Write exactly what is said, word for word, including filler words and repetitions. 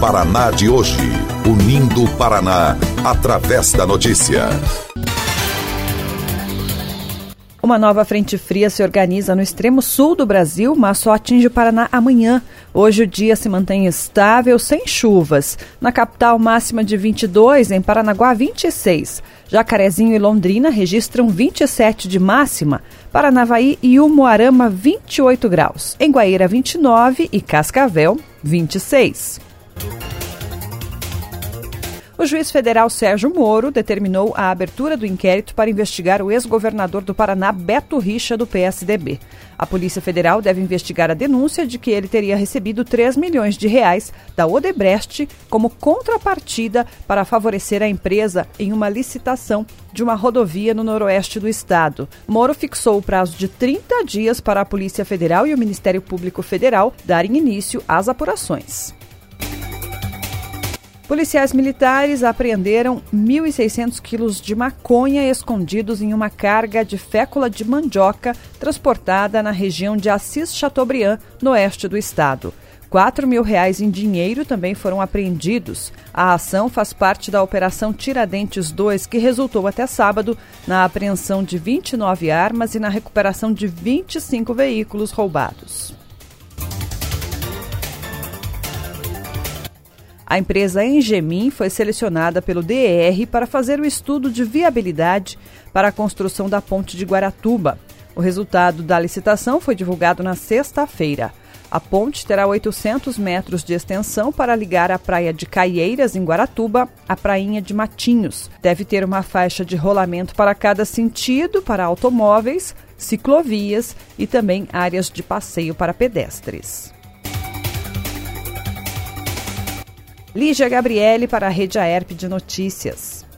Paraná de hoje, unindo o Paraná através da notícia. Uma nova frente fria se organiza no extremo sul do Brasil, mas só atinge o Paraná amanhã. Hoje o dia se mantém estável, sem chuvas. Na capital, máxima de vinte e dois, em Paranaguá, vinte e seis. Jacarezinho e Londrina registram vinte e sete de máxima. Paranavaí e Umuarama, vinte e oito graus. Em Guaíra, vinte e nove e Cascavel, vinte e seis. O juiz federal Sérgio Moro determinou a abertura do inquérito para investigar o ex-governador do Paraná, Beto Richa, do P S D B. A Polícia Federal deve investigar a denúncia de que ele teria recebido três milhões de reais da Odebrecht como contrapartida para favorecer a empresa em uma licitação de uma rodovia no noroeste do estado. Moro fixou o prazo de trinta dias para a Polícia Federal e o Ministério Público Federal darem início às apurações. Policiais militares apreenderam mil e seiscentos quilos de maconha escondidos em uma carga de fécula de mandioca transportada na região de Assis Chateaubriand, no oeste do estado. Quatro mil reais em dinheiro também foram apreendidos. A ação faz parte da Operação Tiradentes dois, que resultou até sábado na apreensão de vinte e nove armas e na recuperação de vinte e cinco veículos roubados. A empresa Engemin foi selecionada pelo D E R para fazer o estudo de viabilidade para a construção da ponte de Guaratuba. O resultado da licitação foi divulgado na sexta-feira. A ponte terá oitocentos metros de extensão para ligar a praia de Caieiras, em Guaratuba, à prainha de Matinhos. Deve ter uma faixa de rolamento para cada sentido, para automóveis, ciclovias e também áreas de passeio para pedestres. Lígia Gabriele para a Rede Aerp de Notícias.